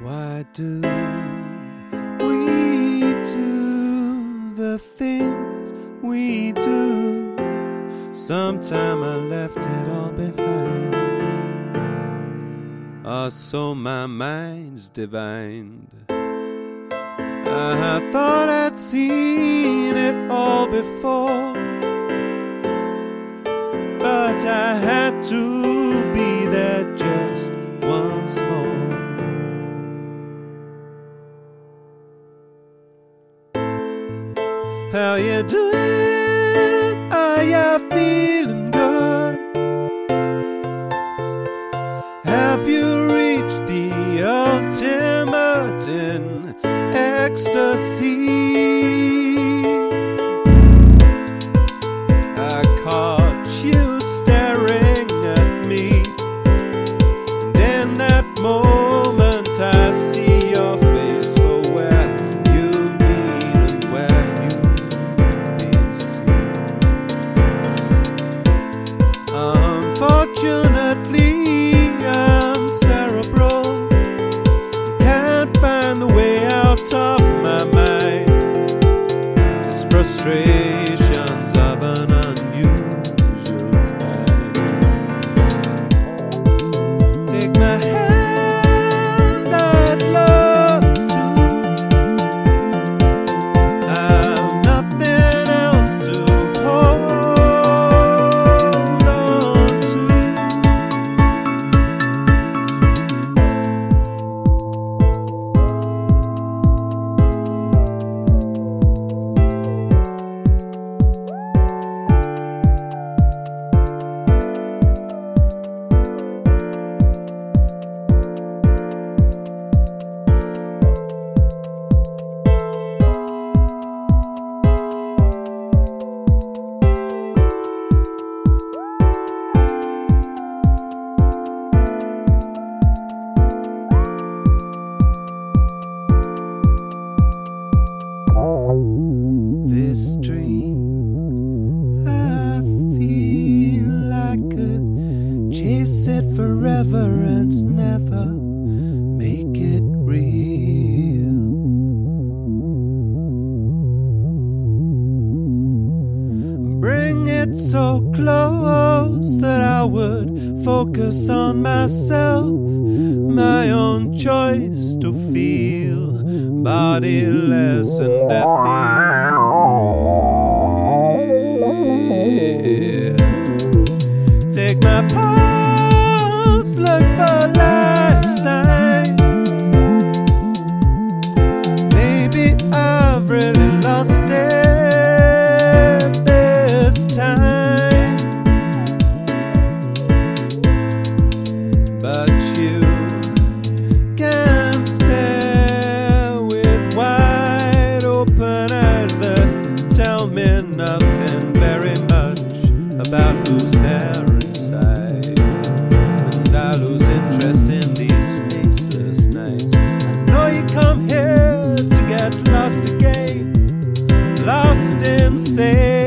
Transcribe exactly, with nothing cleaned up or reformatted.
Why do we do the things we do? Sometime I left it all behind, or so my mind's divined. I thought I'd seen it all before, but I had to be there just once more. How you doing? Are you feeling good? Have you reached the ultimate in ecstasy? I caught you staring at me, and in that moment I see your face for where you've been and where you've been seen. Unfortunately, I'm cerebral, can't find the way out of my mind. It's frustrations of an unusual kind. Take my hand, I'd love to. I've nothing else to hold on to. This dream, I feel I could chase it forever and never make it real. Bring it so close that I would focus on myself, my own choice to feel bodiless and deathy. Take my pulse, look for life signs. Maybe I've really lost it this time, but you can't stare with wide open eyes that tell me nothing very much about who's there inside. And I lose interest in these faceless nights. I know you come here to get lost again, lost in say